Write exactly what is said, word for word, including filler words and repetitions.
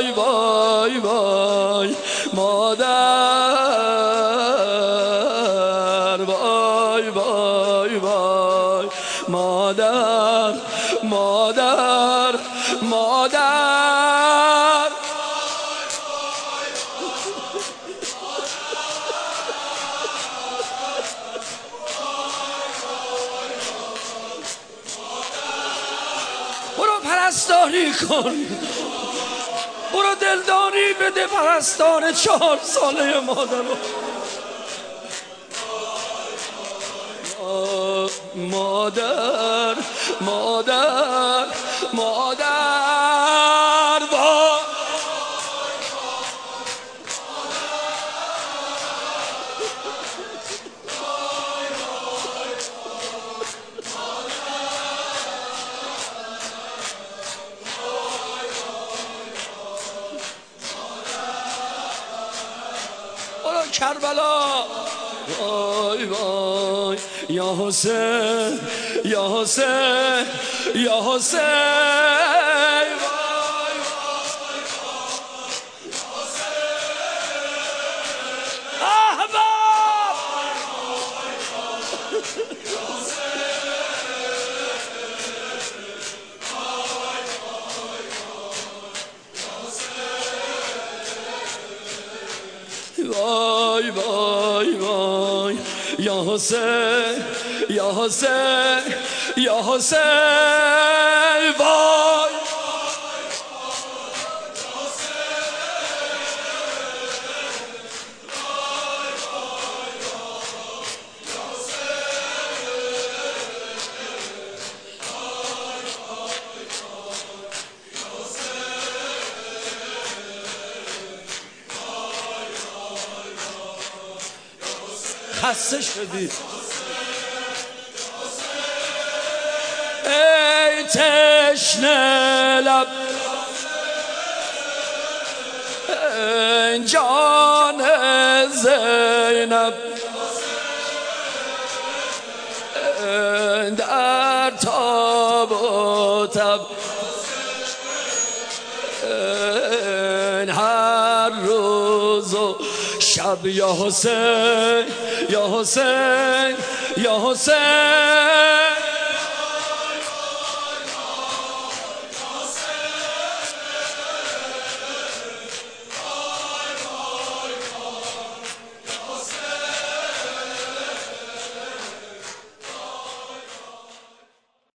وای وای وای مادر، وای وای وای مادر، مادر مادر. برو پرستاری کن، برو دلداری بده پرستار چهار ساله مادر رو. مادر مادر مادر وای. برو کربلا. وای وای یا حسین یا حسین یا حسین. وای وای وای یا حسین یا حسین یا حسین. وای خسته شدی ای تشنه لب، ای جان زینب، ای در تاب و تب، ای هر روز و شب. یا حسین یا حسین یا حسین.